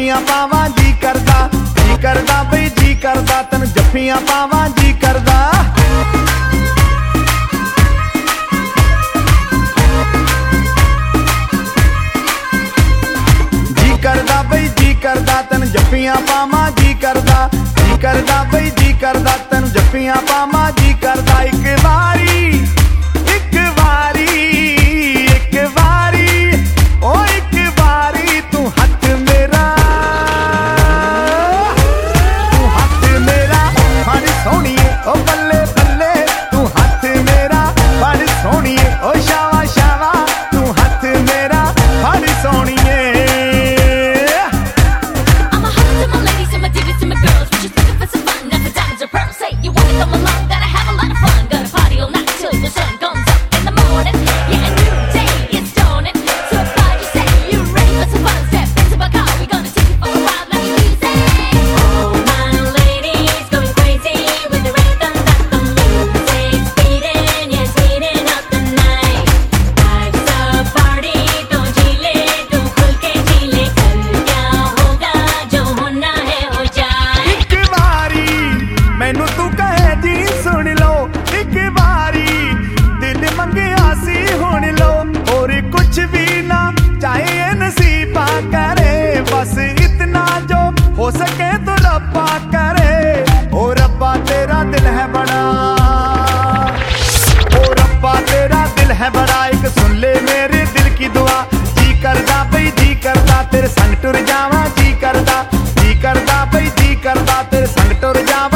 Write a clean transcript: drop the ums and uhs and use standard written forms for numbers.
जफ्फियां पावां जी करदा बई जी करदा तैनूं जफ्फियां पावां जी करदा। जी करदा बई जी करदा तैनूं जफ्फियां पावां जी करदा बई जी करदा तैनूं जफ्फियां पावां जी करदा। एक वारी ओ एक वारी तू हथ मेरा बड़ सोहणीए ओ बल्ले बल्ले तू हथ मेरा बड़ सोहणीए ओ शावा शावा तू हथ मेरा बड़ सोहणीए। मैनू तू कहे जी सुन लो एक बारी दिल मंगिया सी हुण लो और कुछ भी ना चाहे नसीबा करे बस इतना जो हो सके तो रब्बा करे। ओ रब्बा तेरा दिल है बड़ा ओ रब्बा तेरा दिल है बड़ा एक सुन ले मेरे दिल की दुआ। जी करदा बई जी करदा तेरे संग टुर जावां जी करदा बई जी करदा तेरे संग टुर जावां।